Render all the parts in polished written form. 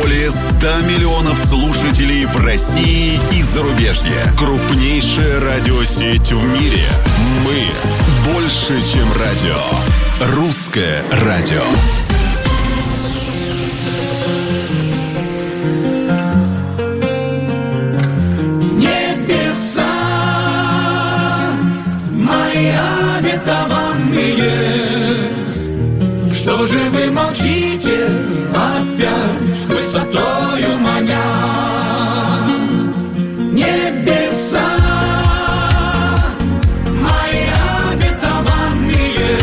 Более 100 миллионов слушателей в России и зарубежье. Крупнейшая радиосеть в мире. Мы больше, чем радио. Русское радио. Небеса мои обетованные, что же вы молчите опять высотою маня? Небеса мои обетованные,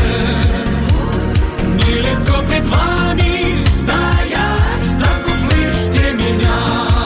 нелегко пред вами стоять, так услышьте меня.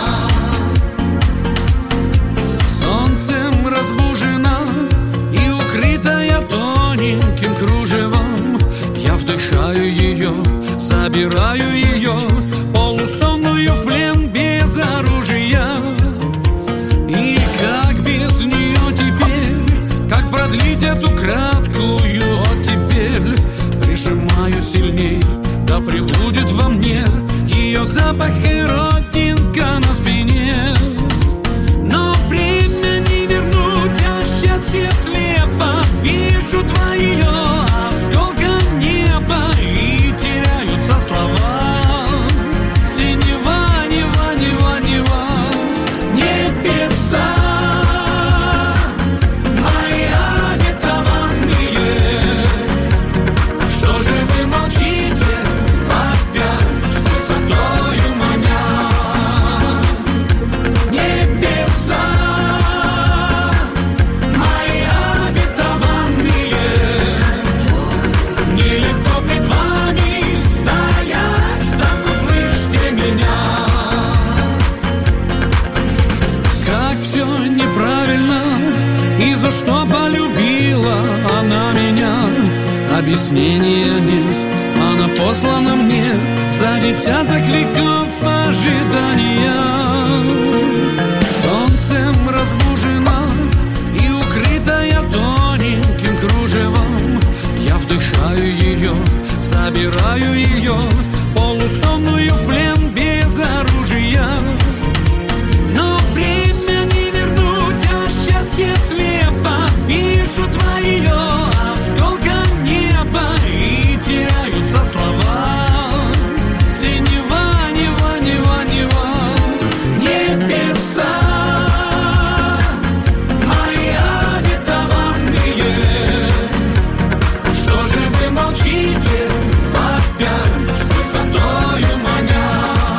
Солнцем разбужена и укрытая тоненьким кружевом, я вдыхаю ее, забираю ее, полусонную в плен без оружия. И как без нее теперь, как продлить эту краткую оттепель? Прижимаю сильней, да пребудет во мне ее запах и родинка на спине. Но время не вернуть, а счастье слепо. Вижу твое осколка неба, и теряются слова. Синева, нева, нева, нева. Небеса мои обетованные, что же вы молчите опять высотою маня? Небеса мои обетованные, нелегко пред вами стоять, так услышьте меня. Как все неправильно, и за что полюбила она меня? Объяснения нет, она послана мне за десяток веков ожидания. Солнцем разбужена и укрытая тоненьким кружевом, я вдыхаю ее, забираю ее, полусонную в плен без оружия. Но время не вернуть, а счастье слепо. Вижу твое осколка неба, и теряются слова. Синева, нева, нева, нева. Небеса мои обетованные, что же вы молчите опять высотою маня?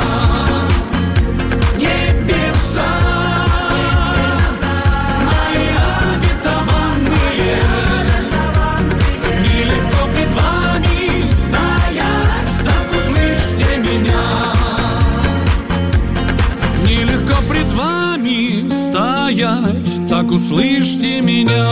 Небеса мои обетованные, нелегко пред вами стоять, так услышьте меня. Нелегко пред вами стоять, так услышьте меня.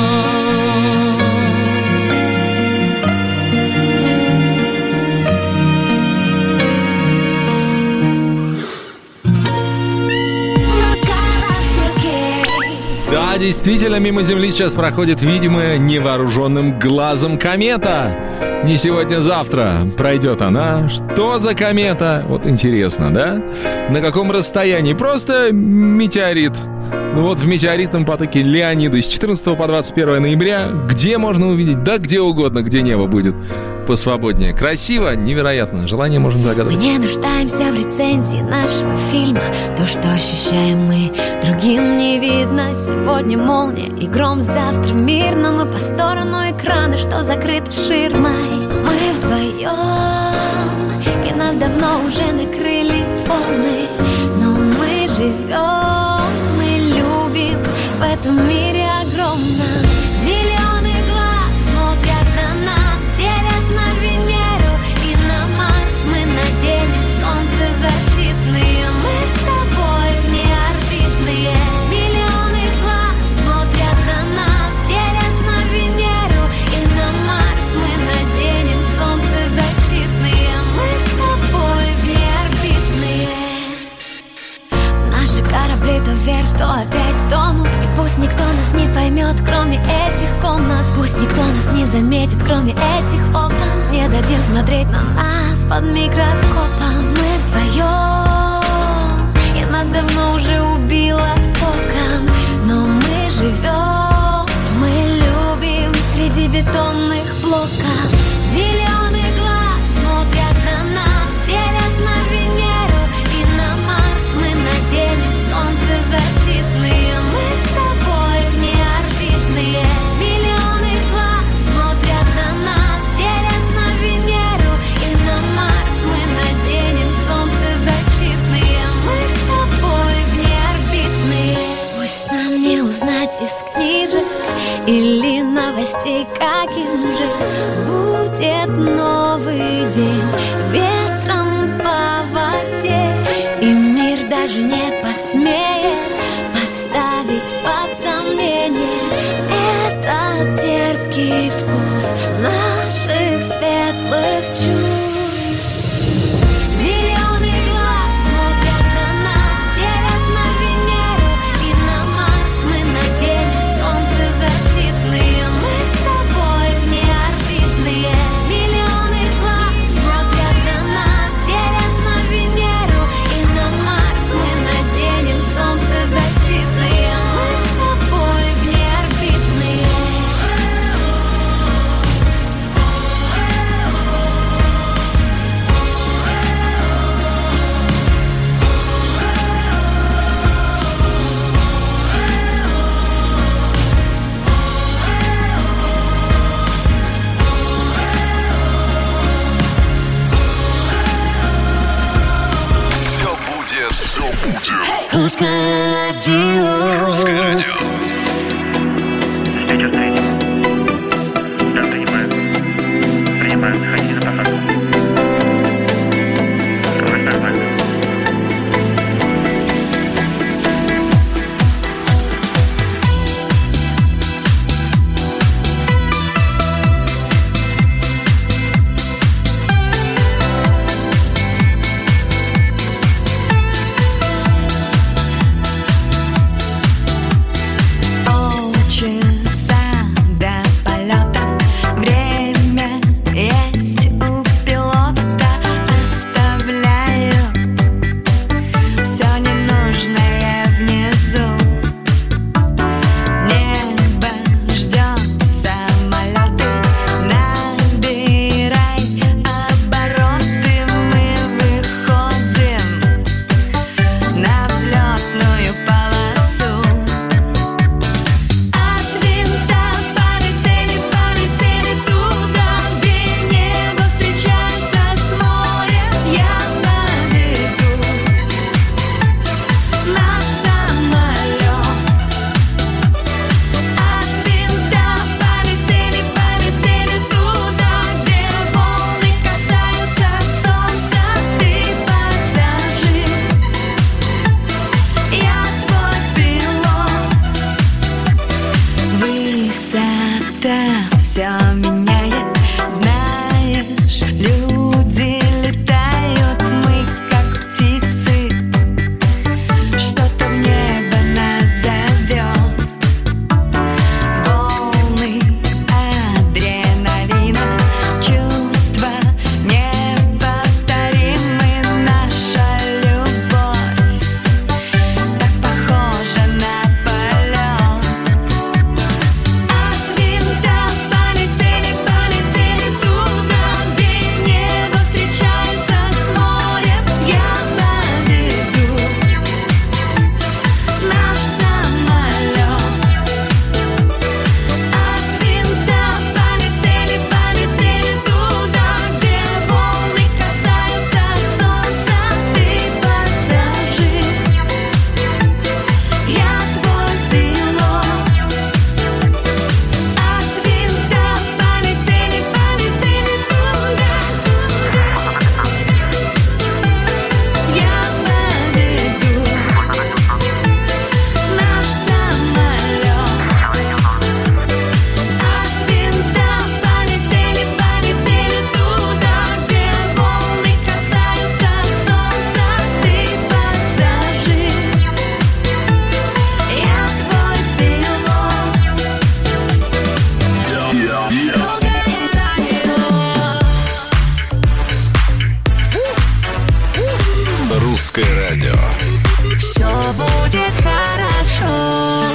Да, действительно, мимо Земли сейчас проходит видимая невооруженным глазом комета. Не сегодня-завтра пройдет она. Что за комета? Вот интересно, да? На каком расстоянии? Просто метеорит. Ну вот в метеоритном потоке Леонида с 14 по 21 ноября. Где можно увидеть? Да где угодно, где небо будет посвободнее. Красиво, невероятно. Желание можно загадать. Мы не нуждаемся в рецензии нашего фильма. То, что ощущаем мы, другим не видно. Сегодня молния и гром, завтра мир. Но мы по сторону экрана, что закрыты ширмой. Мы вдвоем, и нас давно уже накрыли волны. Но мы живем, мы любим в этом мире огромном. Миллионы глаз смотрят на нас, делят на Венеру и на Марс. Мы наденем солнцезащитные, мы с тобой внеорбитные. Миллионы глаз смотрят на нас, делят на Венеру и на Марс. Мы наденем солнцезащитные, мы с тобой внеорбитные. Наши корабли то вверх, то опять тонут. И пусть никто нас не поймет, кроме этих комнат. Пусть никто нас не заметит, кроме этих окон. Не дадим смотреть на нас под микроскопом. Мы вдвоем, давно уже убила током. Но мы живем, мы любим среди бетонных блоков. Миллионы глаз смотрят на нас, делят на Венеру и на Марс. Мы наденем солнцезащитные, мы с тобой внеорбитные. Миллионы глаз смотрят на нас, делят на Венеру и на Марс. Мы наденем солнцезащитные, мы с тобой внеорбитные. Пусть нам не узнать из книжек или новостей, каким же будет новый день ветром по воде. И мир даже не посмеет поставить под сомнение этот терпкий вкус наших светлых чувств. Миллионы глаз смотрят на нас, делят на Венеру и на Марс. Мы наденем солнцезащитные, мы с тобой внеорбитные. Миллионы глаз смотрят на нас, делят на Венеру и на Марс. Мы наденем солнцезащитные, мы с тобой внеорбитные. Все будет. Русское радио. Что чувствуете? Да, принимаю. Принимаю, заходите на посадку. У вас нормально. Полчаса до полета, время есть у пилота. Оставляю все ненужное внизу. Небо ждет самолеты. Набирай обороты, мы выходим на взлетную полосу. От винта полетели, полетели туда, где небо встречается с морем. Я наведу наш самолет. От винта полетели, полетели туда, где волны касаются солнца. Ты пассажир, я твой пилот. Высота все меняет, знаешь, люди летают, мы как птицы, что-то в небо нас зовет. Волны адреналина, чувства неповторимы, наша любовь так похожа на полет. От винта полетели, полетели туда, где небо встречается с морем. Я наведу наш самолет. От винта полетели, полетели туда, где волны касаются солнца. Ты пассажир, я твой пилот. От винта полетели, полетели туда, я наведу наш самолет. От винта полетели, полетели туда, где волны касаются солнца. Ты пассажир, я твой пилот. Русское радио. все будет хорошо.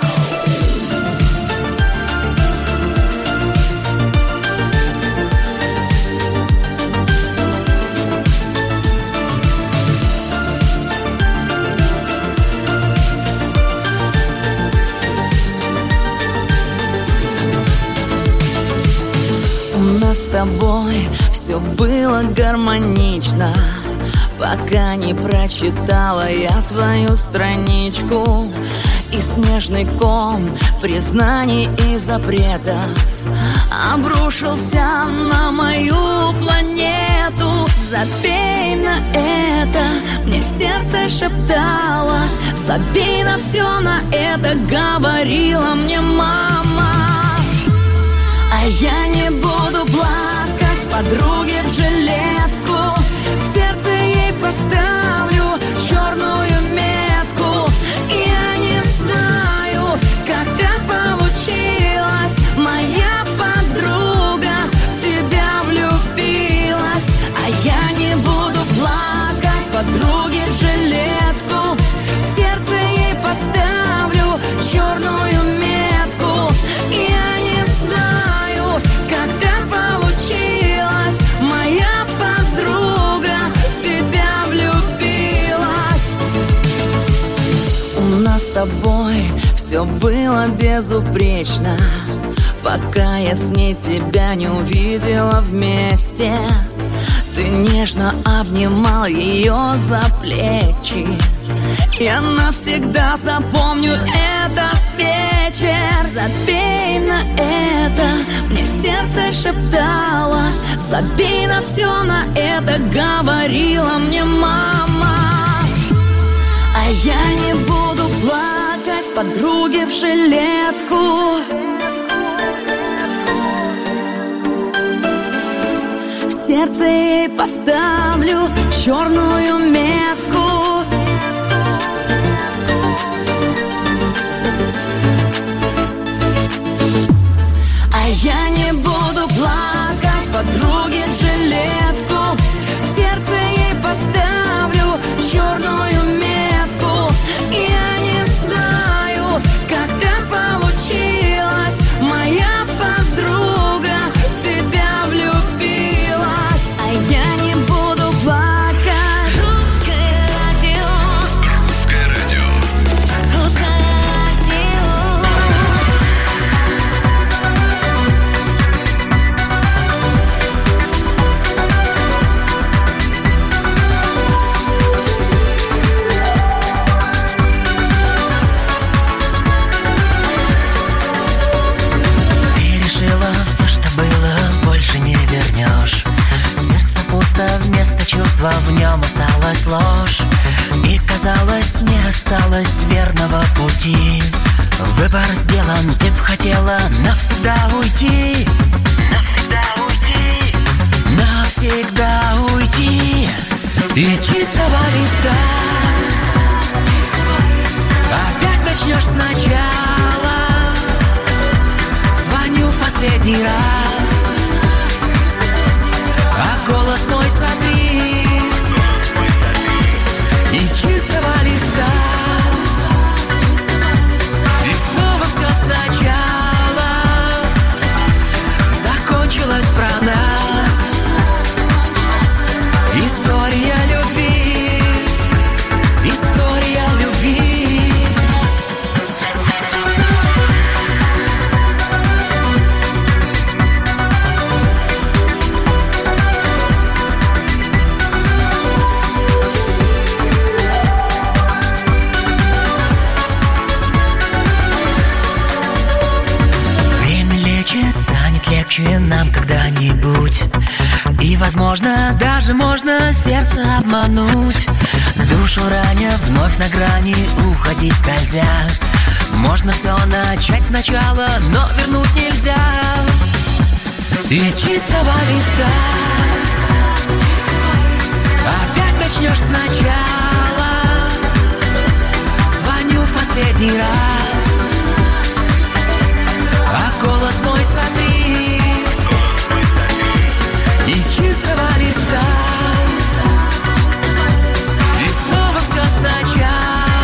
С тобой все было гармонично, пока не прочитала я твою страничку. И снежный ком признаний и запретов обрушился на мою планету. Забей на это, мне сердце шептало. Забей на все на это, говорила мне мама. А я не буду плакать подруге в жилетку, в сердце ей поставлю черную метку. И я не знаю, как так получилось, моя подруга в тебя влюбилась. А я не буду плакать подруге в жилетку, в сердце ей поставлю черную метку. И я не знаю, как так получилось, моя подруга в тебя влюбилась. У нас с тобой все было безупречно, пока я с ней тебя не увидела вместе. Ты нежно обнимал ее за плечи. Я навсегда запомню этот вечер. Забей на это, мне сердце шептало. Забей на все на это, говорила мне мама. А я не буду плакать подруге в жилетку, в сердце ей поставлю черную метку. А я не буду плакать подруге в жилетку, в сердце ей поставлю черную метку. И я не знаю, как так получилось, моя подруга в тебя влюбилась. А я не буду плакать. Русское радио. Русское радио. Русское радио. Ты решила, все, что было, больше не вернешь. Сердце пусто, вместо чувства в нем осталась ложь. И казалось, не осталось верного пути. Выбор сделан, ты б хотела навсегда уйти. Навсегда уйти. Навсегда уйти. Из чистого листа опять начнешь сначала. Звоню в последний раз, а голос мой смотри. Из чистого листа и снова все сначала. Закончилось про нас история любви. История любви. Время лечит, станет легче нам когда-нибудь. И, возможно, даже можно сердце обмануть. Душу раня, вновь на грани уходить скользя. Можно все начать сначала, но вернуть нельзя. Из чистого листа опять начнешь сначала. Звоню в последний раз, а голос мой смотри. Из чистого листа и снова все сначала.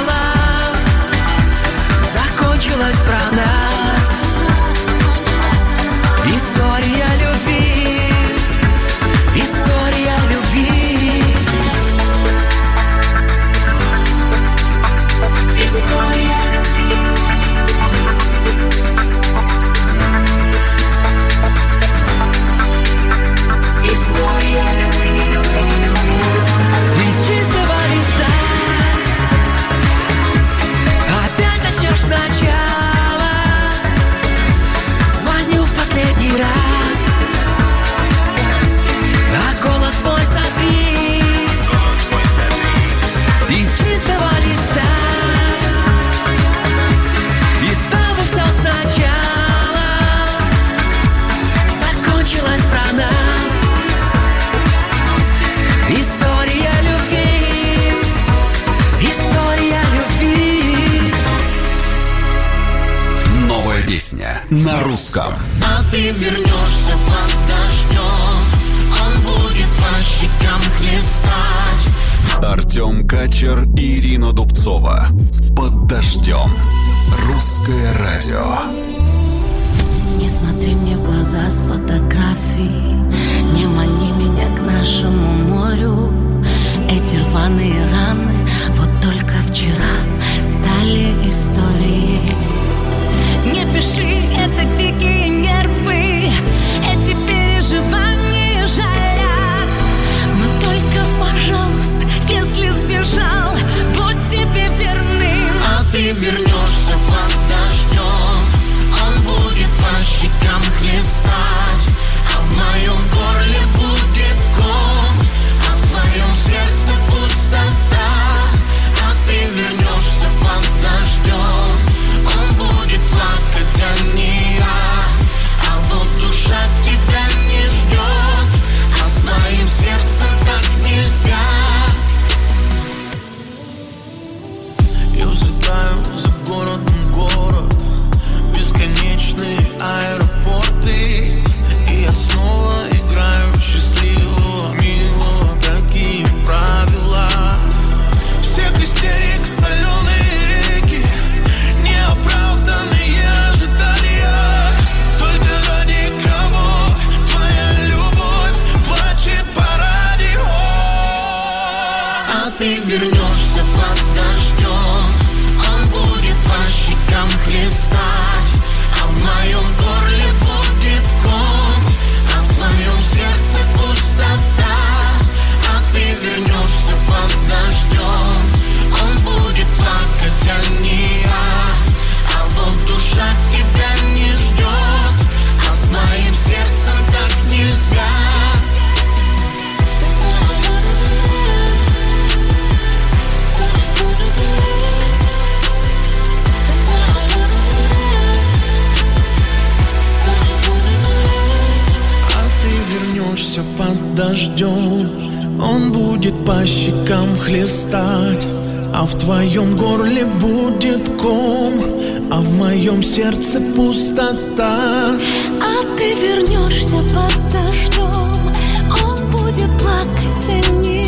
на русском. А ты вернешься под дождем, он будет по щекам хлестать. Артем Качер и Ирина Дубцова. Под дождем. Русское радио. Не смотри мне в глаза с фотографий, не мани меня к нашему морю. Эти рваные раны вот только вчера стали историей. Не пиши, это дикие нервы, эти переживания жалят. Но только, пожалуйста, если сбежал, будь себе верным. А ты вернешься под дождем, он будет по щекам хлестать. А в моем горле будет ком, а в твоем сердце пустота. А ты вернешься под дождем, он будет плакать, а не я. А вот душа тебя не ждет, а с моим сердцем так нельзя. Я взлетаю за городом город, бесконечные аэропорты, и я снова играю счастливого, милого, какие правила. Всех истерик, соленые реки, неоправданные ожидания. Только ради кого твоя любовь плачет по радио. А ты вернешься под дождем, он будет по щекам хлестать. А в моем горле будет ком, а в твоем сердце пустота. А ты вернешься под дождем, он будет плакать, а не я. А вот душа тебя не ждет, а с моим сердцем так нельзя. А ты вернешься под дождем, он будет по щекам хлестать. А в твоем горле будет ком, а в моем сердце пустота. А ты вернешься под дождем, он будет плакать, а не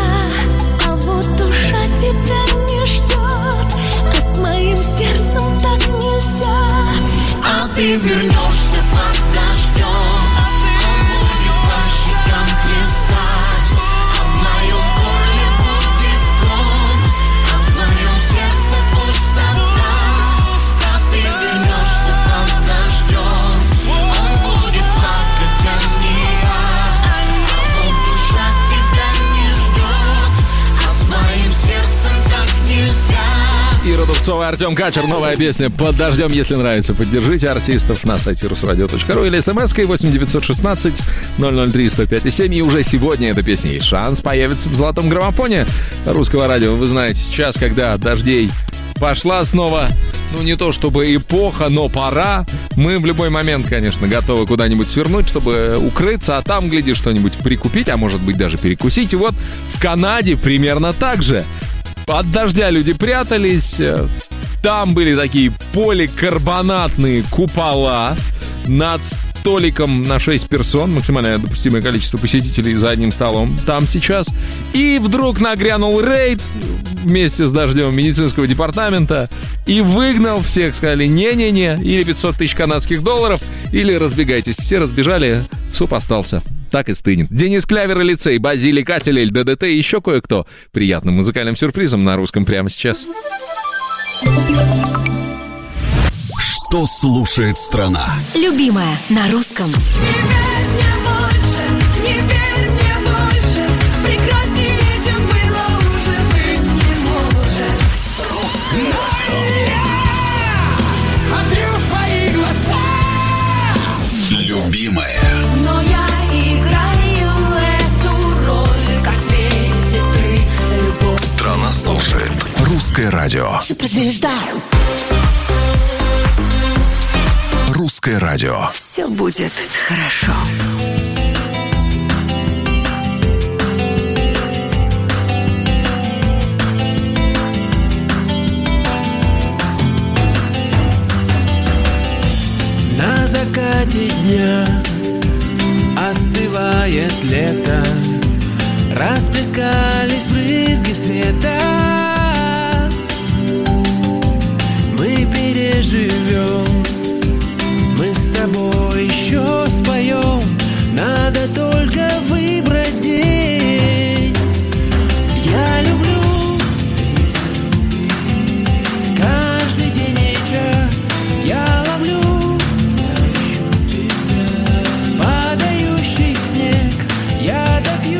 я. А вот душа тебя не ждет, а с моим сердцем так нельзя. А ты вернешься под дождем, он будет по щекам хлестать. А в моем горле будет ком, а в твоем сердце пустота. А ты вернешься под дождем, он будет плакать, а не я. А вот душа тебя не ждет, а с моим сердцем так нельзя. Ира Дубцова, Артем Качер. Новая песня «Под дождем». Если нравится, поддержите артистов на сайте rusradio.ru или смс-кой 8 916 003 105 7. И уже сегодня эта песня есть шанс появится в золотом граммофоне русского радио. Вы знаете, сейчас, когда дождей пошла снова, ну не то чтобы эпоха, но пора. Мы в любой момент, конечно, готовы куда-нибудь свернуть, чтобы укрыться, а там, глядишь, что-нибудь прикупить, а может быть даже перекусить. И вот в Канаде примерно так же. От дождя люди прятались, там были такие поликарбонатные купола над столиком на 6 персон, максимальное допустимое количество посетителей за одним столом там сейчас. И вдруг нагрянул рейд вместе с дождем медицинского департамента и выгнал всех, сказали не-не-не, или 500 тысяч канадских долларов, или разбегайтесь. Все разбежали, суп остался. Так и стынет. Денис Клявер и лицей, Базилий Кателель, ДДТ и еще кое-кто. Приятным музыкальным сюрпризом на русском прямо сейчас. Что слушает страна? Любимая на русском. Смотрю в твои глаза. Любимая. Но я играю эту роль, как две сестры. Любовь. Страна слушает русское радио. Суперзвезда. Русское радио. Все будет хорошо. дня остывает лето, расплескались брызги света. Мы переживем, мы с тобой еще споем. Надо только выбрать день. Я люблю каждый день и час. Я ловлю падающий снег. Я допью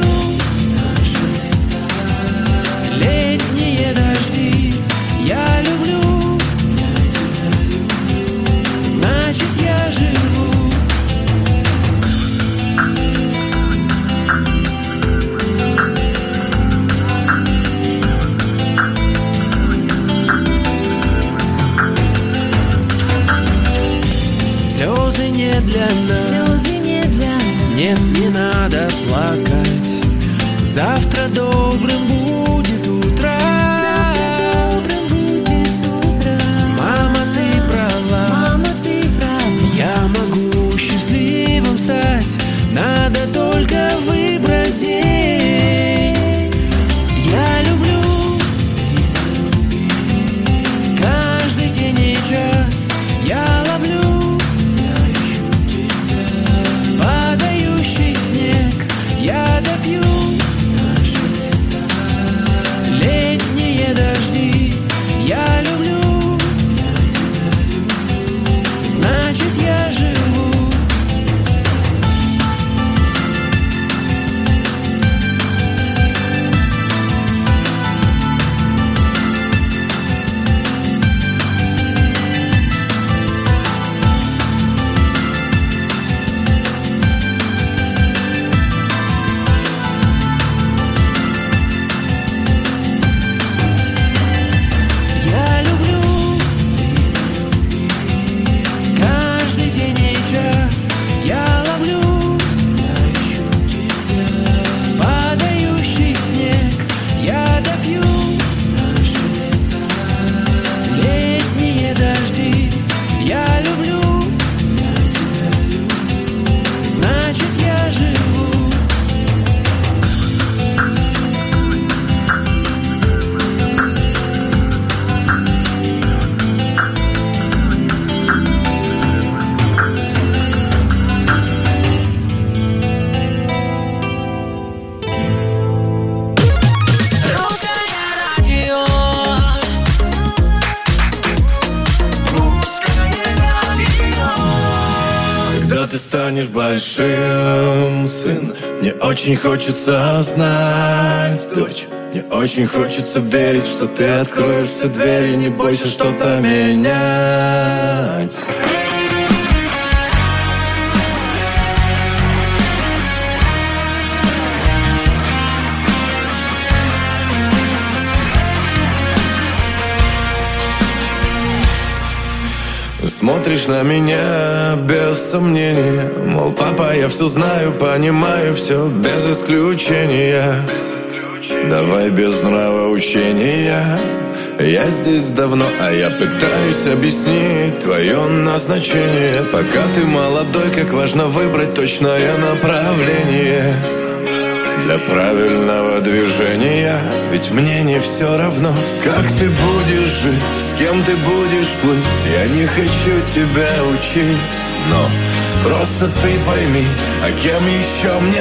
летние дожди. Я люблю, значит я живу. Слезы не для нас, нет, не надо плакать. Завтра добрым будет утро. Мама, ты права, я могу счастливым стать. Надо только выбрать день. Я люблю каждый день и час. Я ловлю падающий снег. Я допью летние дожди. Я люблю, значит я живу. Я люблю каждый день и час. Я ловлю падающий снег. Я допью летние дожди. Я люблю, значит я живу. Когда ты станешь большим, сын, мне очень хочется знать, дочь. Мне очень хочется верить, что ты откроешь все двери. Не бойся что-то менять. Смотришь на меня без сомнения, мол, папа, я все знаю, понимаю все без исключения. Давай без нравоучения. Я здесь давно, а я пытаюсь объяснить твое назначение. Пока ты молодой, как важно выбрать точное направление для правильного движения. Ведь мне не все равно, как ты будешь жить, с кем ты будешь плыть. Я не хочу тебя учить, но просто ты пойми, а кем еще мне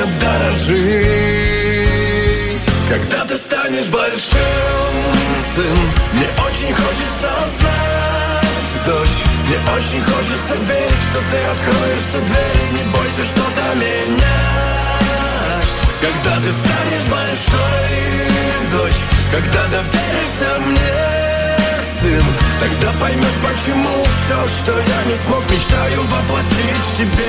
дорожить. Когда ты станешь большим, сын, мне очень хочется знать, дочь. Мне очень хочется верить, что ты откроешь все двери. Не бойся что-то менять. Когда ты станешь большой, дочь, когда доверишься мне, сын, тогда поймешь, почему все, что я не смог, мечтаю воплотить в тебе.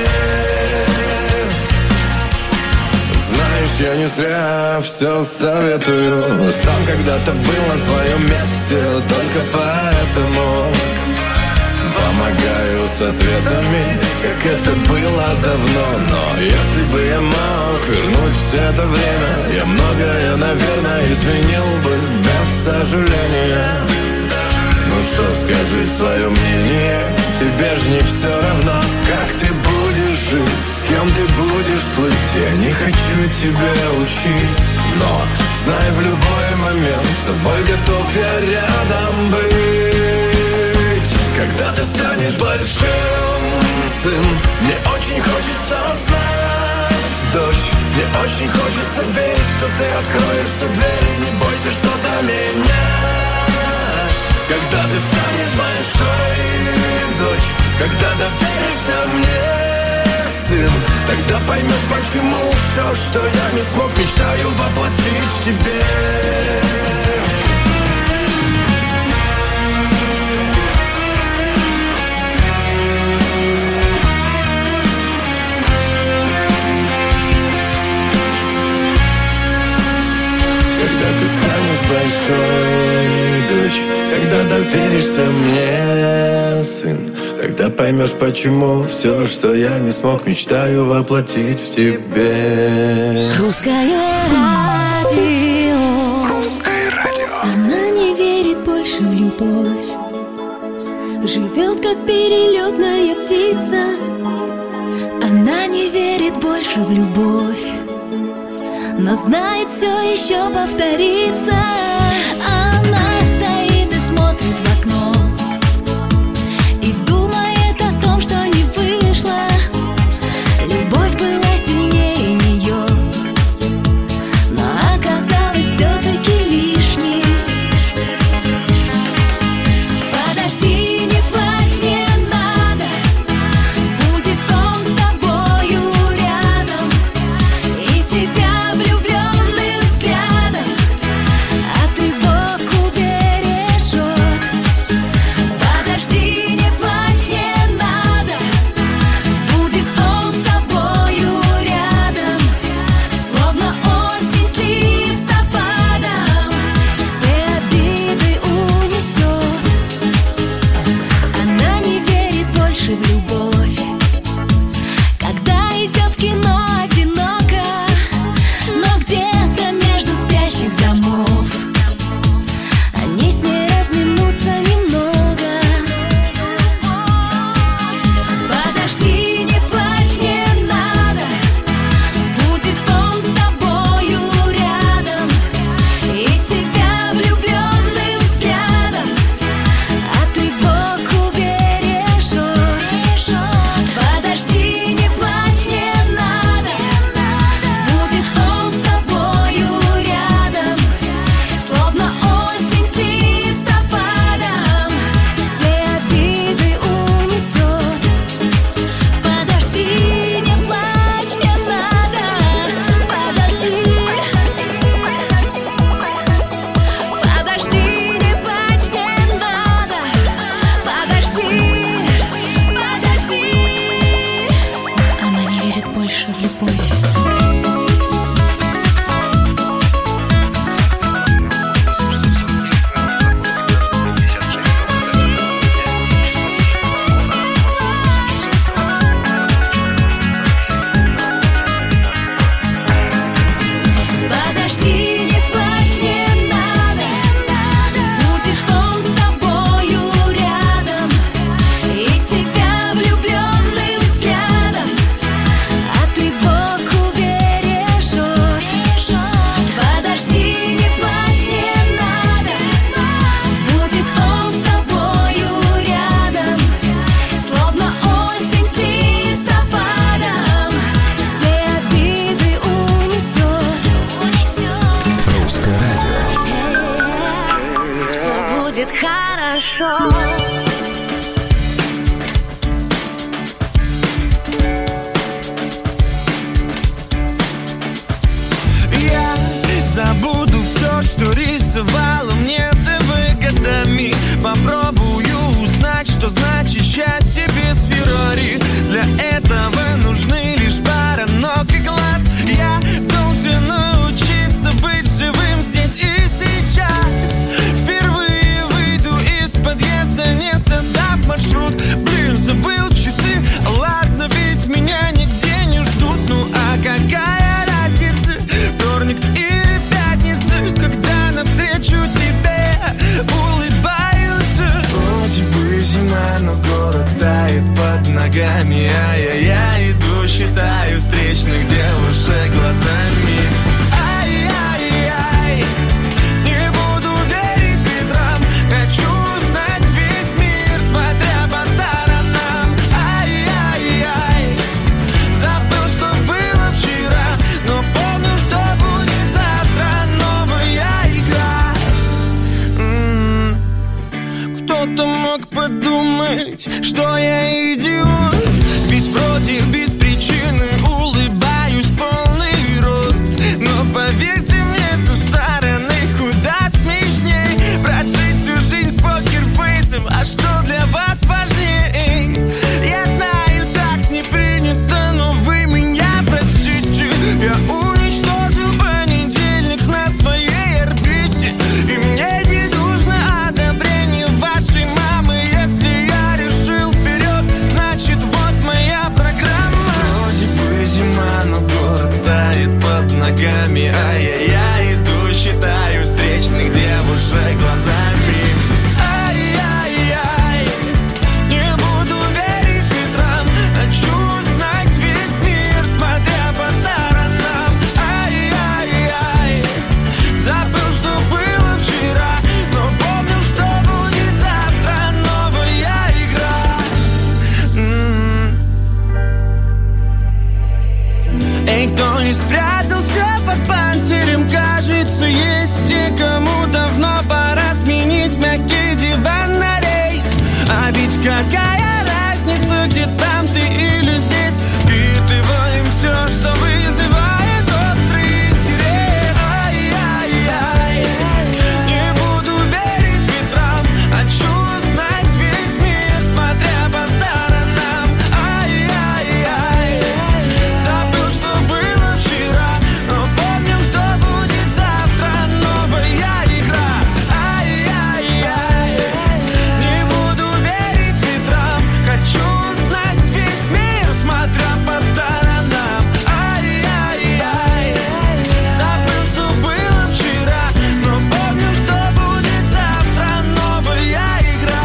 Знаешь, я не зря все советую. Сам когда-то был на твоем месте, только поэтому помогаю с ответами, как это было давно. Но если бы я мог вернуть это время, я многое, наверное, изменил бы без сожаления. Ну что, скажи свое мнение, тебе ж не все равно, как ты будешь реши, с кем ты будешь плыть. Я не хочу тебя учить, но знай, в любой момент с тобой готов я рядом быть. Когда ты станешь большим, сын, мне очень хочется знать, дочь, мне очень хочется верить, что ты откроешь все двери, не бойся что-то менять. Когда ты станешь большой, дочь, когда доверишься мне, сын, тогда поймешь, почему все, что я не смог, мечтаю воплотить в тебе. Когда ты станешь большой, дочь, когда доверишься мне, сын, тогда поймешь, почему все, что я не смог, мечтаю воплотить в тебе. Русское радио. Она не верит больше в любовь, живет как перелетная птица. Она не верит больше в любовь, но знает, все еще повторится. Она стоит и смотрит в окно и думает о том, что не вышло. Любовь была сильнее нее, но оказалась все-таки лишней. Подожди, не плачь, не надо, будет он с тобою рядом, и тебя влюбленным взглядом от его убережет. Подожди, не плачь, не надо, будет он с тобою рядом, словно осень с листопадом, все обиды унесет. Она не верит больше в любовь, когда идет в кино одиноко, но где-то между спящих домов они с ней разминутся немного. Подожди, не плачь, не надо, будет он с тобою рядом, и тебя влюбленным взглядом от тревог убережет. Подожди, не плачь, не надо, будет он с тобою рядом, словно осень с листопадом, все обиды унесет. Подожди, не плачь, не надо, подожди. Подожди, не плачь, не надо, подожди, подожди. Она не верит больше в любовь. Подожди, не плачь, не надо, будет он с тобою рядом, и тебя влюбленным взглядом от тревог убережет. Подожди, не плачь, не надо, будет он с тобою рядом, словно осень с листопадом, все обиды унесет. Русское радио. Все будет хорошо. Я забуду все, что рисовало мне ТВ годами. Попробую узнать, что значит счастье без Феррари. Для этого нужны лишь пара ног и глаз. Я должен научиться быть живым здесь и сейчас. Впервые выйду из подъезда, не создав маршрут. Блин, забыл часы, ладно, ведь меня нигде не ждут. Ну а какая разница, вторник или пятница, когда навстречу тебе улыбаются. Вроде бы зима, но город тает под ногами. Ай-яй-яй. думать, что я идиот. Ведь вроде без причины улыбаюсь полный рот. Но поверьте мне, со стороны куда смешней прожить всю жизнь с покерфейсом. А что для вас важнее? Я знаю, так не принято, но вы меня простите. Я уничтожил понедельник на своей орбите, и мне не нужно одобрение вашей мамы. Если я решил вперед, значит вот моя программа. Вроде бы зима, но город тает под ногами, а я иду, считаю встречных девушек глазами. Ай-яй-яй, не буду верить ветрам, хочу узнать весь мир, смотря по сторонам. Ай-яй-яй, забыл, что было вчера, но помню, что будет завтра, новая игра. Эй, кто не спрятался под панцирем, кажется, есть те, кому давно пора сменить мягкий диван на рейс. А ведь какая разница, где там ты или здесь, впитываем все, что вызывает острый интерес. Ай-яй-яй, не буду верить ветрам, хочу узнать весь мир, смотря по сторонам. Ай-яй-яй, забыл, что было вчера, но помню, что будет завтра, новая игра. Ай-яй-яй, не буду верить ветрам, хочу узнать весь мир, смотря по сторонам. Ай-яй-яй, забыл, что было вчера, но помню, что будет завтра, новая игра.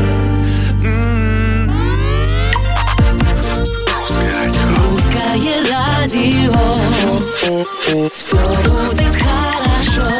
Русское радио. Все будет хорошо.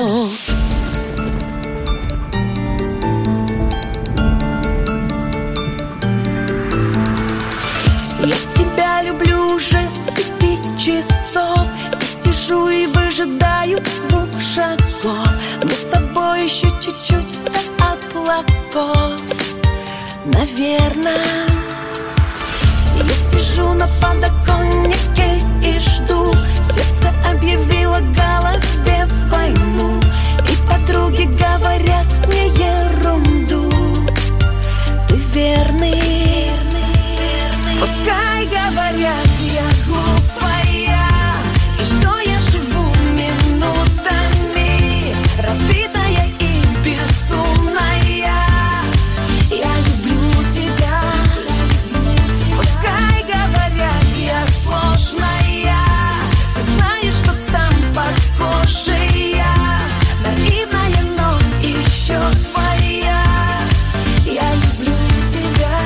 Я тебя люблю уже с 5 часов. И сижу и выжидаю звук шагов. Мы с тобой еще чуть-чуть до облаков. Наверное, я сижу на подоконнике и жду. Сердце объявило голове войну, и подруги говорят мне ерунду. Ты верный, пускай говорят, я глупая, и что я живу минутами, разбитая и безумная. Я люблю тебя, пускай говорят, я сложная. Ты знаешь, что там под кожей я наивная, но еще твоя. Я люблю тебя.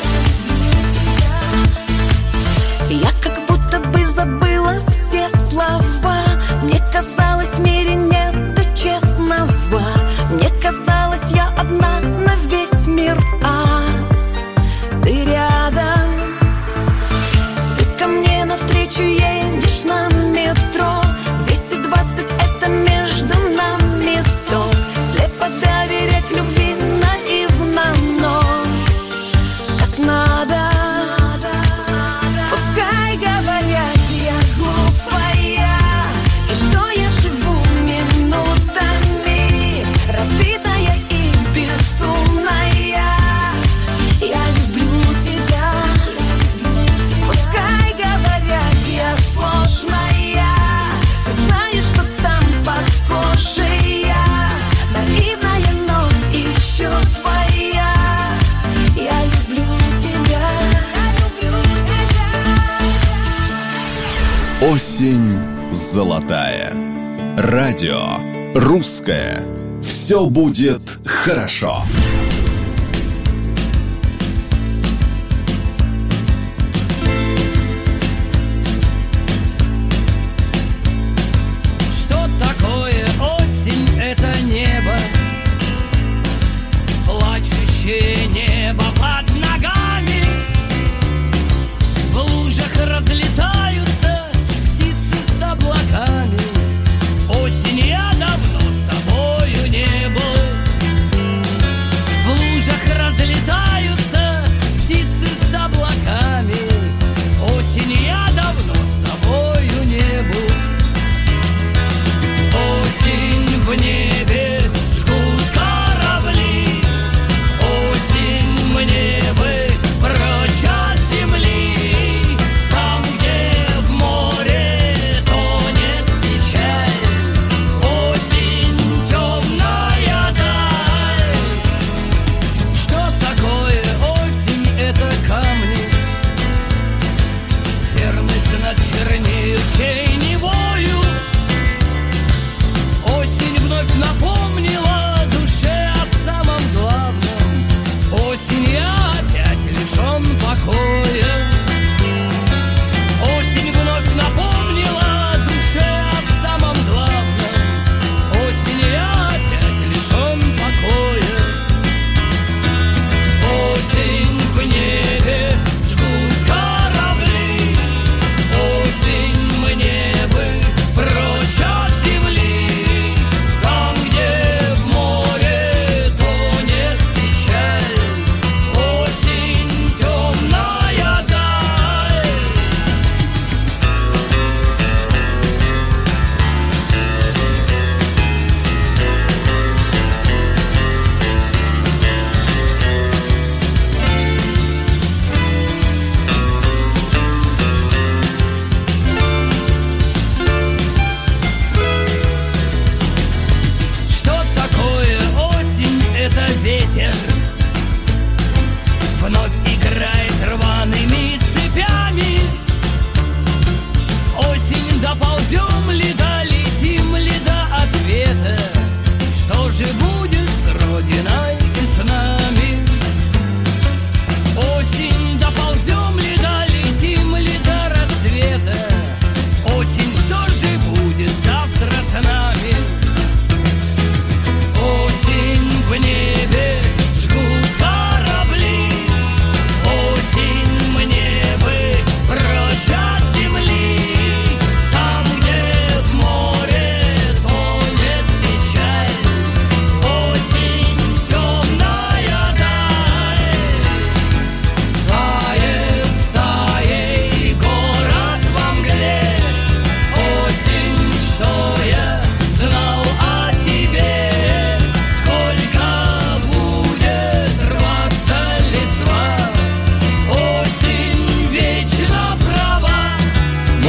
Я как будто бы забыла все слова. Мне казалось, в мире нету честного. Мне казалось, я одна на весь мир, а ты рядом. Ты ко мне навстречу едешь на метро. 220 это между нами то. Слепо доверять любви наивно, но так надо. Пускай говорят, я глупая, и что я живу минутами, разбитая и безумная. Я люблю тебя, пускай говорят, я сложная. Ты знаешь, что там под кожей я наивная, но еще твоя. Я люблю тебя, я люблю тебя. Осень золотая. Радио русское. Все будет хорошо. Что такое осень? Это небо, плачущее небо под ногами. В лужах разлетаются птицы с облаками. Осень, я давно с тобою не был.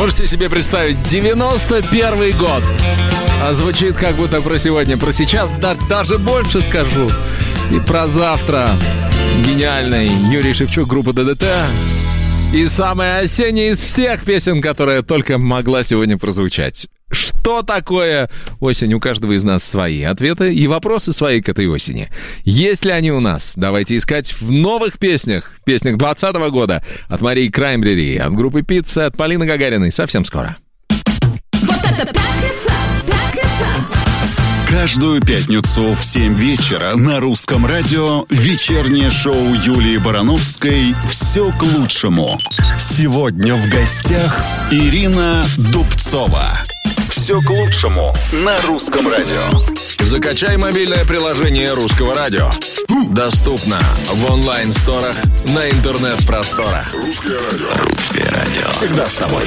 Можете себе представить, 91-й год. А звучит как будто про сегодня, про сейчас, даже больше скажу. И про завтра. Гениальный Юрий Шевчук, группа ДДТ. И самая осенняя из всех песен, которая только могла сегодня прозвучать. Что такое осень? У каждого из нас свои ответы и вопросы свои к этой осени. Есть ли они у нас? Давайте искать в новых песнях. В песнях 2020 года. От Марии Краймбрери, от группы Пиццы, от Полины Гагариной. Совсем скоро. Вот это пятница! Пятница! Каждую пятницу в 7 вечера на Русском радио вечернее шоу Юлии Барановской «Все к лучшему». Сегодня в гостях Ирина Дубцова. «Все к лучшему» на Русском радио. Закачай мобильное приложение Русского радио. Доступно в онлайн-сторах на интернет-просторах. Русское радио. Всегда с тобой.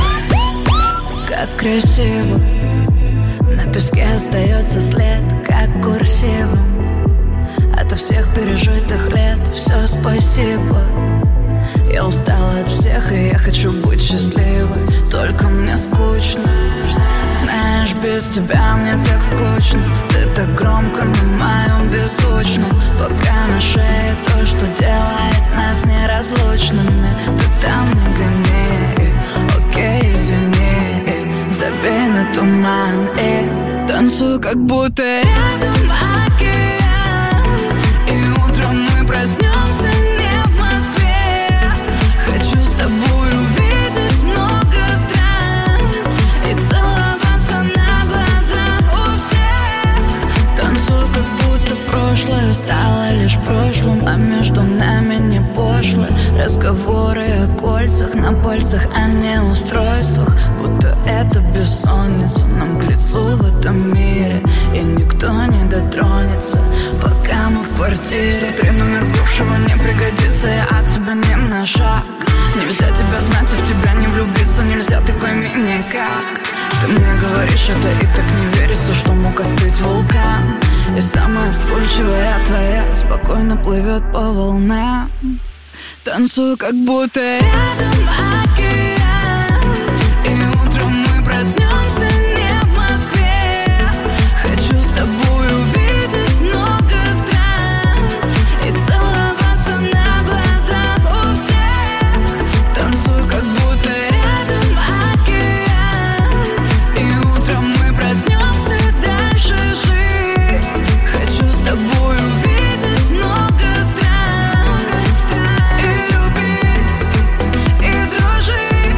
Как красиво, на песке остается след, как курсивом. Ото всех пережитых лет все спасибо. Я устала от всех, и я хочу быть счастливой. Только мне скучно. Знаешь, без тебя мне так скучно. Ты так громко на моем беззвучном. Пока на шее то, что делает нас неразлучными. Ты там не гони, окей, извини. Забей на туман и танцую, как будто рядом океан. И утром мы проснемся не в Москве. Хочу с тобой увидеть много стран и целоваться на глазах у всех. Танцую, как будто прошлое стало лишь прошлым, а между нами не пошлые разговоры о кольцах на пальцах, а не устройствах. Будто это бессонница нам к лицу в этом мире, и никто не дотронется, пока мы в квартире. Смотри, номер бывшего не пригодится, я от тебя не на шаг. Нельзя тебя знать и в тебя не влюбиться, нельзя, ты пойми никак. Ты мне говоришь это и так не верится, что мог остыть вулкан. И самая вспыльчивая твоя спокойно плывет по волнам. Танцую, как будто рядом океан. И утром мы проснемся не в Москве. Хочу с тобой увидеть много стран и целоваться на глазах у всех. Танцую, как будто рядом океан. И утром мы проснемся дальше жить. Хочу с тобой увидеть много стран и любить, и дружить.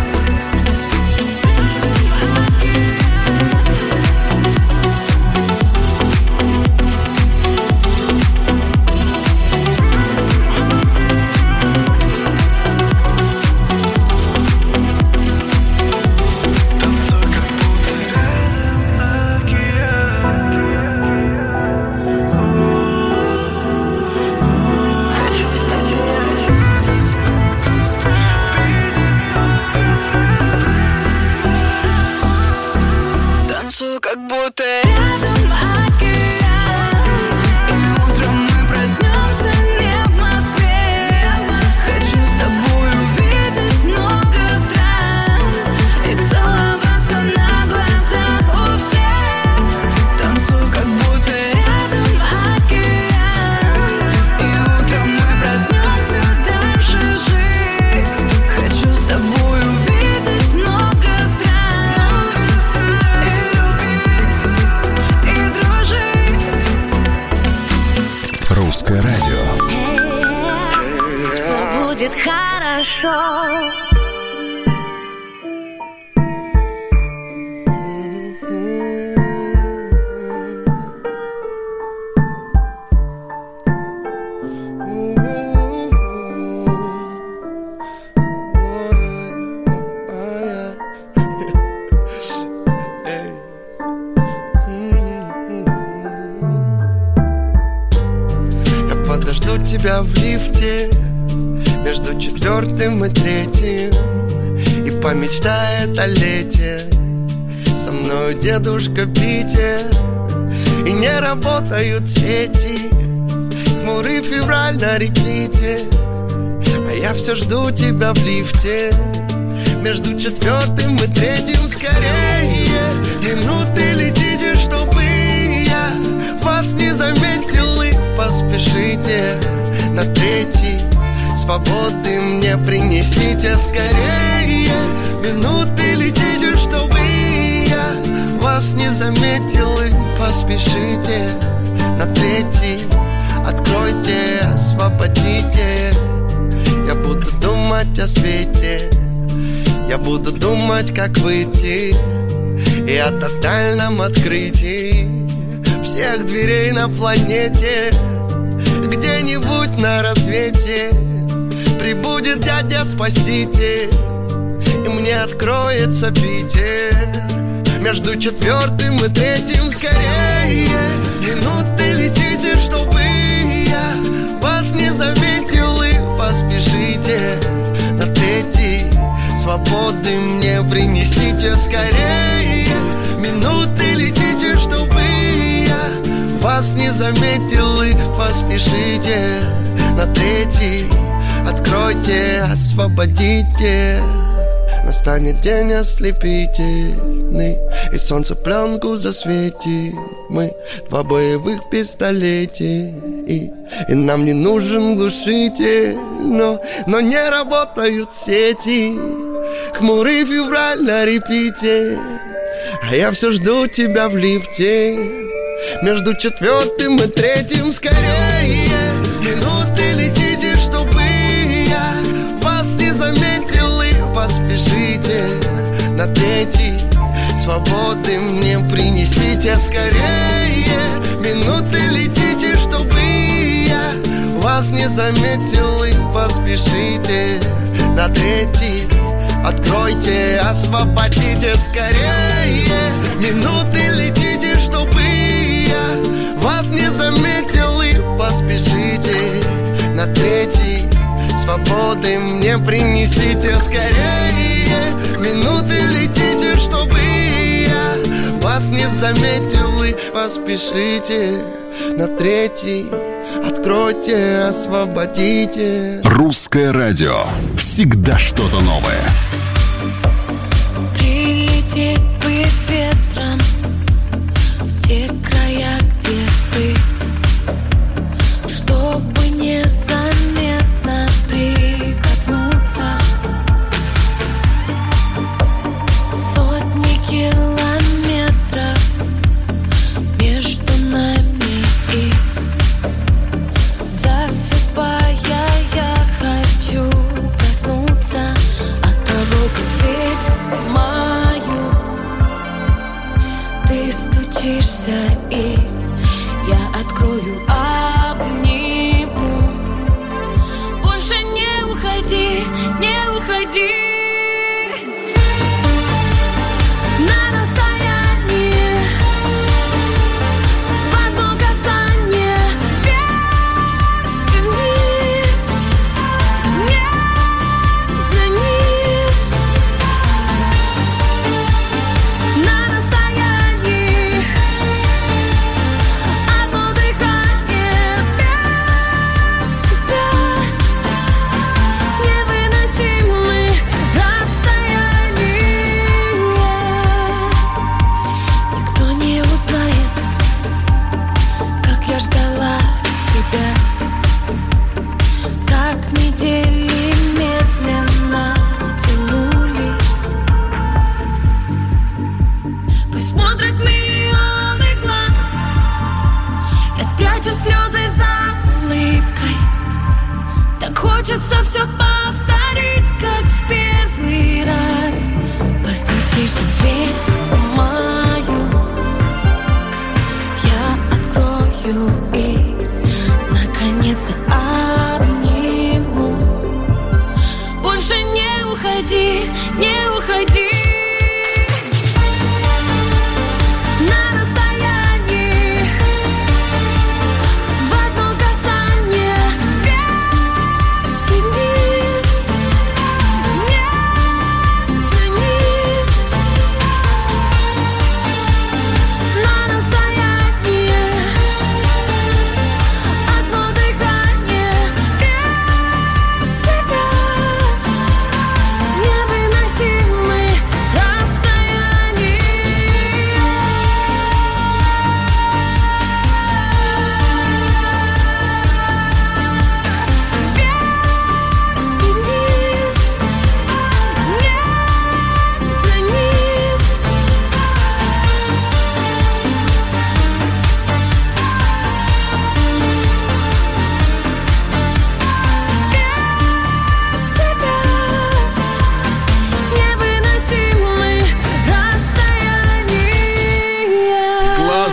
Танцую, как будто рядом океан. И утром мы проснемся не в Москве. Хочу с тобой увидеть много стран и целоваться на глазах у всех. Танцую, как будто рядом океан. И утром мы проснемся дальше жить. Хочу с тобой увидеть много стран и любить, и дружить. Русское радио. Все будет хорошо. Я подожду тебя в лифте между 4-м и 3-м, и помечтает о лете. Со мной дедушка Питер, и не работают сети. Хмурый февраль на ретрите, а я все жду тебя в лифте Между четвертым и третьим скорее. Минуты летите, чтобы я вас не заметил, и поспешите на третий. Свободы мне принесите скорее. Минуты летите, чтобы я вас не заметил, и поспешите на третий. Откройте, освободите. Я буду думать о свете. Я буду думать, как выйти и о тотальном открытии всех дверей на планете. Где-нибудь на рассвете прибудет дядя-спаситель, и мне откроется Питер. Между четвертым и третьим скорее. Минуты летите, чтобы я вас не заметил, и поспешите на третий. Свободы мне принесите скорее. Минуты летите, чтобы я вас не заметил, и поспешите на третий. Откройте, освободите. Настанет день ослепительный, и солнце пленку засветит. Мы два боевых пистолете, и нам не нужен глушитель. Но не работают сети. Хмурый февраль на репите, а я все жду тебя в лифте. Между четвертым и третьим скорее. Минуты летите, чтобы я вас не заметил, и поспешите на третий. Свободы мне принесите скорее. Минуты летите, чтобы я вас не заметил, и поспешите на третий. Откройте, освободите скорее. Минуты летите, чтобы я вас не заметил, и поспешите на третий. Свободы мне принесите скорее. Минуты летите, чтобы я вас не заметил, и поспешите на третий. Откройте, освободите. Русское радио. Всегда что-то новое. Прилететь бы ветром в те края, где ты, чтобы незаметно прикоснуться. Сотни километров между нами, и засыпая я хочу коснуться от того, как дверь мою ты стучишься, и я открою, обниму. Больше не уходи, не уходи. На расстоянии, в одно касание, вверх и вниз. Нет границ. На расстоянии, одно дыхание без тебя невыносимо.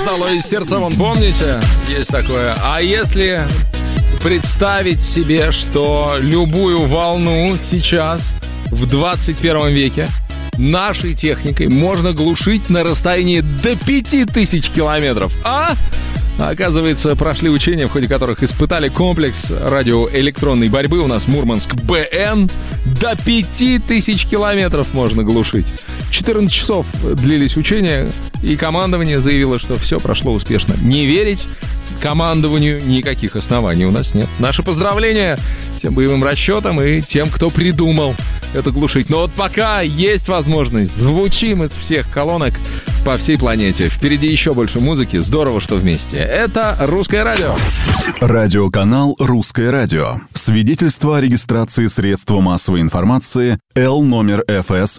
раздалось сердце, вон, помните? Есть такое. А если представить себе, что любую волну сейчас, в 21 веке, нашей техникой можно глушить на расстоянии до 5000 километров, Оказывается, прошли учения, в ходе которых испытали комплекс радиоэлектронной борьбы. У нас Мурманск БН. До 5000 километров можно глушить. 14 часов длились учения, и командование заявило, что все прошло успешно. Не верить командованию никаких оснований у нас нет. Наши поздравления тем боевым расчетам и тем, кто придумал это глушить. Но вот пока есть возможность, звучим из всех колонок по всей планете. Впереди еще больше музыки. Здорово, что вместе. Это «Русское радио». Радиоканал «Русское радио». Свидетельство о регистрации средства массовой информации Л номер ФС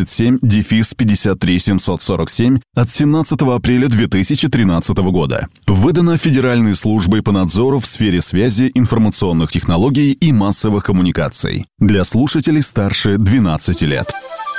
77-53747 от 17 апреля 2013 года. Выдано Федеральной службой по надзору в сфере связи, информационных технологий и массовых коммуникаций. Для слушателей старше 12 лет.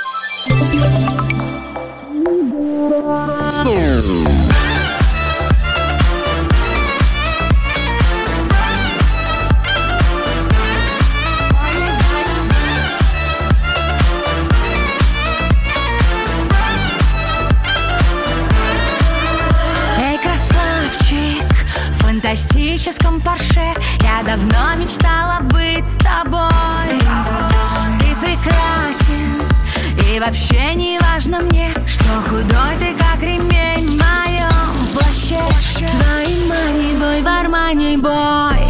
В фантастическом Порше я давно мечтала быть с тобой. Ты прекрасен, и вообще не важно мне, что худой ты, как ремень в моем плаще. Твои манибой в Армани бой.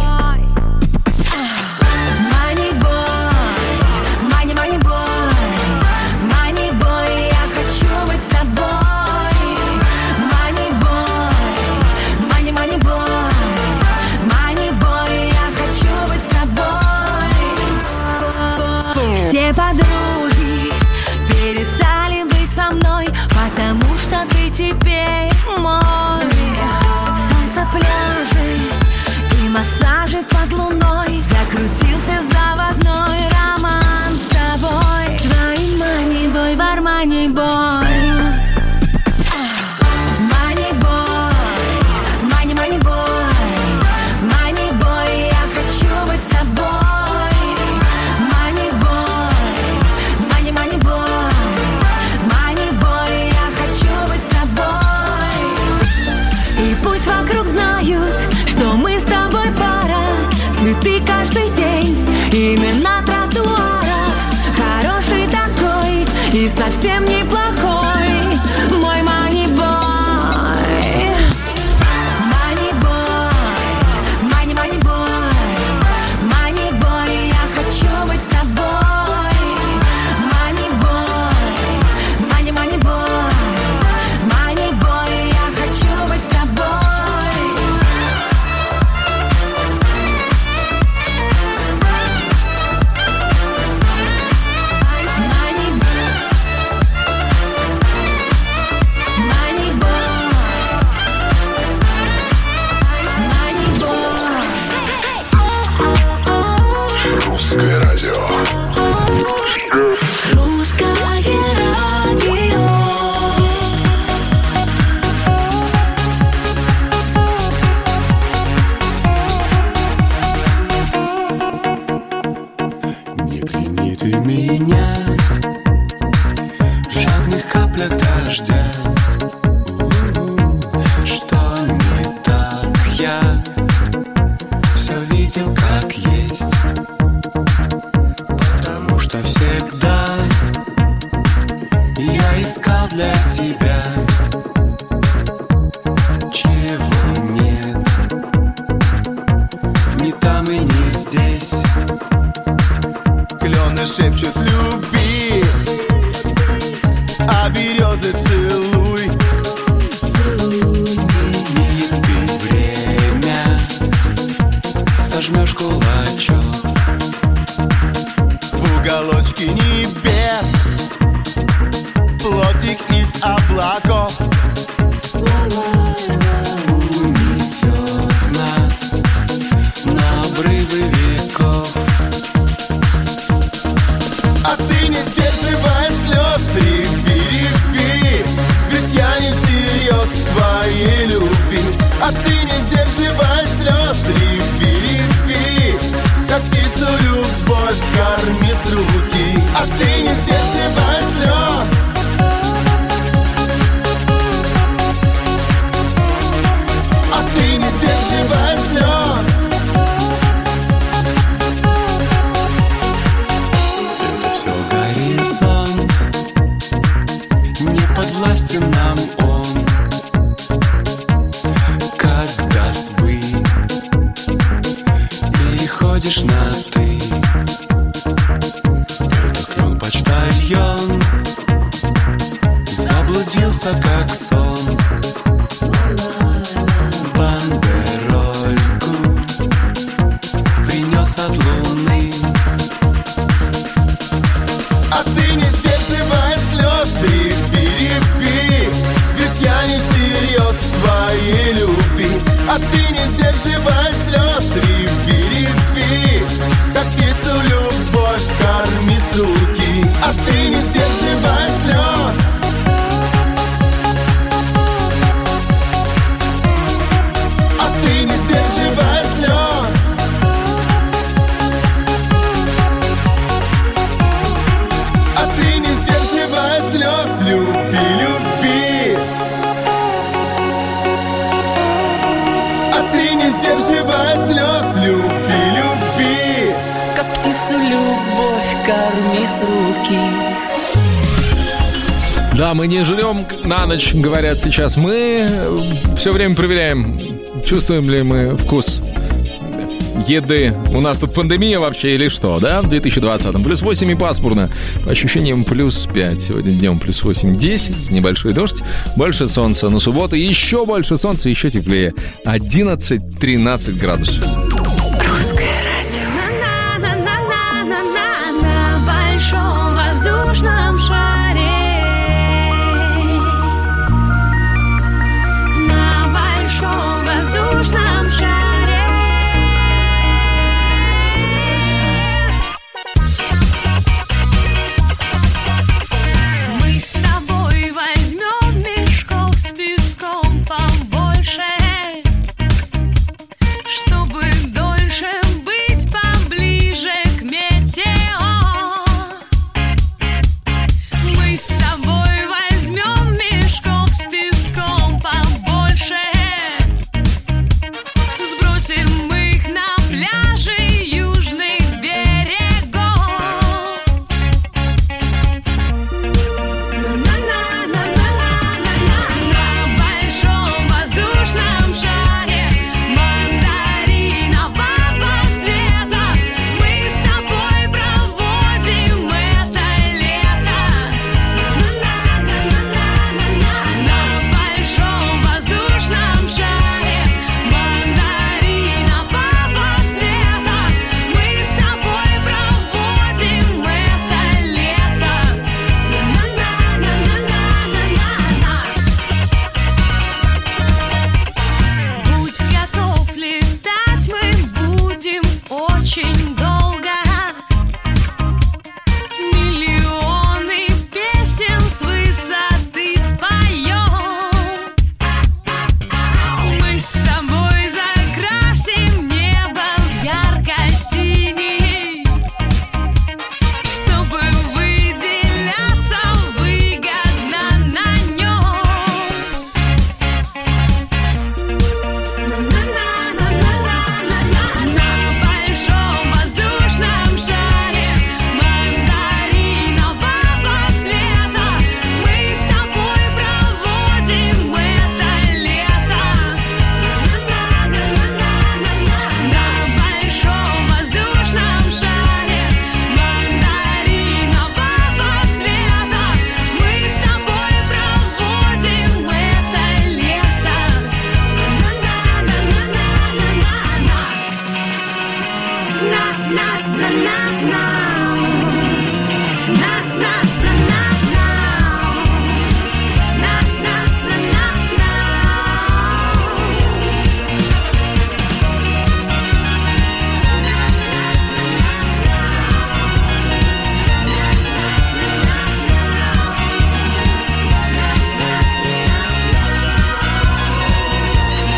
Все подруги перестали быть со мной, потому что ты теперь мой. Солнце, пляжи и массажи под луной. Закрутился заводной роман с тобой. Твои манибой в Армани бой. Цветы каждый день, именно тротуара. Хороший такой и совсем неплохой мой манибой. Манибой, мани-манибой. Манибой, я хочу быть с тобой. Манибой, мани-манибой. Манибой, я хочу быть с тобой. Русское радио. Русское радио. Не клини ты меня в жадных каплях дождя. Что не так, я все видел как есть. Потому что всегда я искал для тебя, чего нет, ни там и не здесь. Клены шепчут люби, а березы целуй. Целуй меня, ты время сожмешь кулачок В уголочке небес плотик из облаков. унесет нас на обрывы веков. с руки. Да, мы не жрем на ночь, говорят сейчас. Мы все время проверяем, чувствуем ли мы вкус еды. У нас тут пандемия вообще или что, да, в 2020-м? Плюс 8 и пасмурно. По ощущениям плюс 5. Сегодня днем плюс 8, 10. Небольшой дождь. Больше солнца. На субботу еще больше солнца, еще теплее. 11-13 градусов.